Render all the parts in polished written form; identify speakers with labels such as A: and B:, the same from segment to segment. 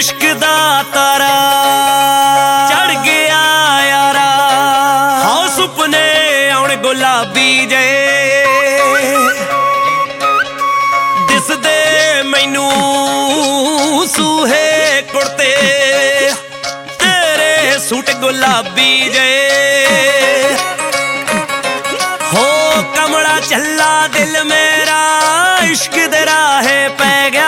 A: इश्क दा तारा चढ़ गया यारा। हाँ सुपने आउण गुलाबी जे दिसदे मैनू सूहे कुड़ते तेरे सूट गुलाबी जे। हो कमला चला दिल मेरा इश्क दे राहे पै गया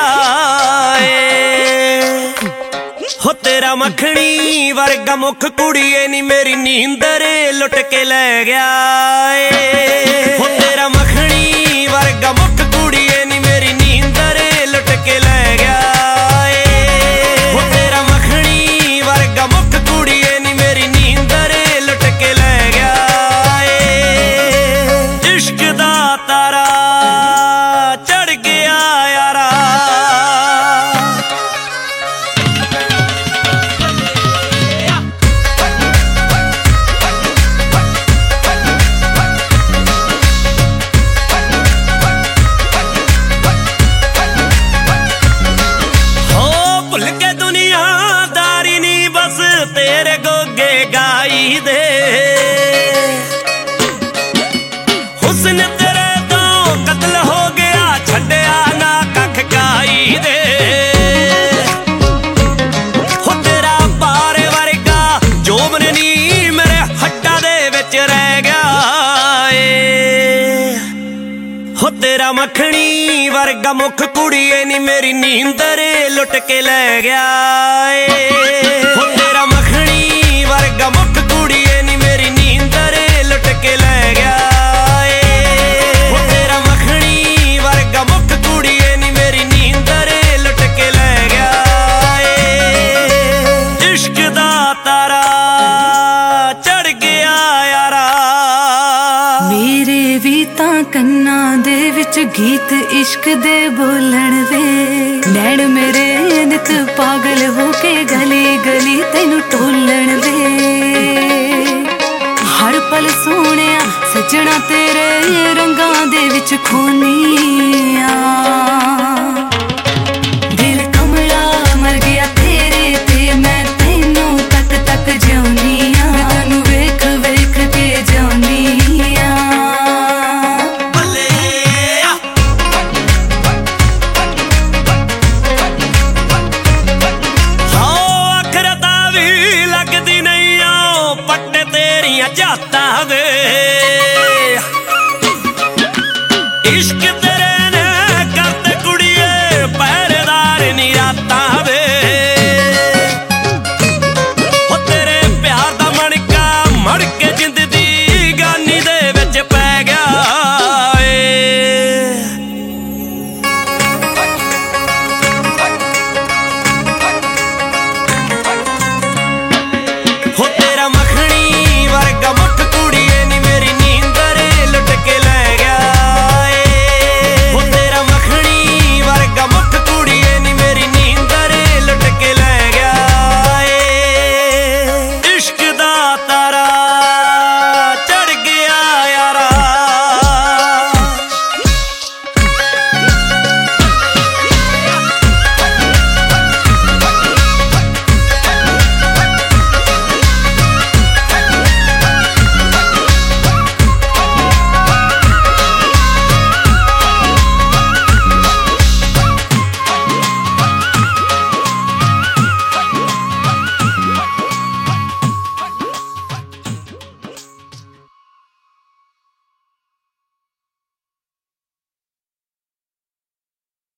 A: हो। तेरा मखनी वर्गा मुख कुड़िए नी मेरी नींदर लुट के ले गया हो। तेरा मखनी वर्गा मुख कुड़िए नी मेरी नींदर लुट के ले गया हो। तेरा मखनी वर्गा मुख कुड़िए नी मेरी नींदर लुट के ले गया। इश्क दा तारा चढ़ गया यारा। भुल के दुनियादारी नी बस तेरे गोगे गाई दे। हुस्न तेरे तो कत्ल हो गया छड्या ना कख गाई दे हो। तेरा पारे वर्गा जोबन नी मेरे हड्डा दे विच रह गया हो। तेरा मखनी वर्गा मुख कुड़िए नी मेरी नींदर लुट के ले गया हो। तेरा मखनी वर्गा मुख कुड़िए नी मेरी नींदर लुट के ले गया हो। तेरा मखनी वर्गा मुख कुड़िए नी मेरी नींदर लुट के ले गया। इश्क दा तारा चढ़ गया यारा।
B: मेरे भी तां कन्ना दे विच गीत इश्क दे बोलण वे। नैण मेरे नित पागल हो के गली गली तैनू टोलण वे। हर पल सोहणिया सजना तेरे रंगां दे विच खोनिया। दिल कमला मर गया तेरे ते मैं तैनू तक तक जिउनिया। मैं तैनू वेख वेख के जिउनिया।
A: जाता दे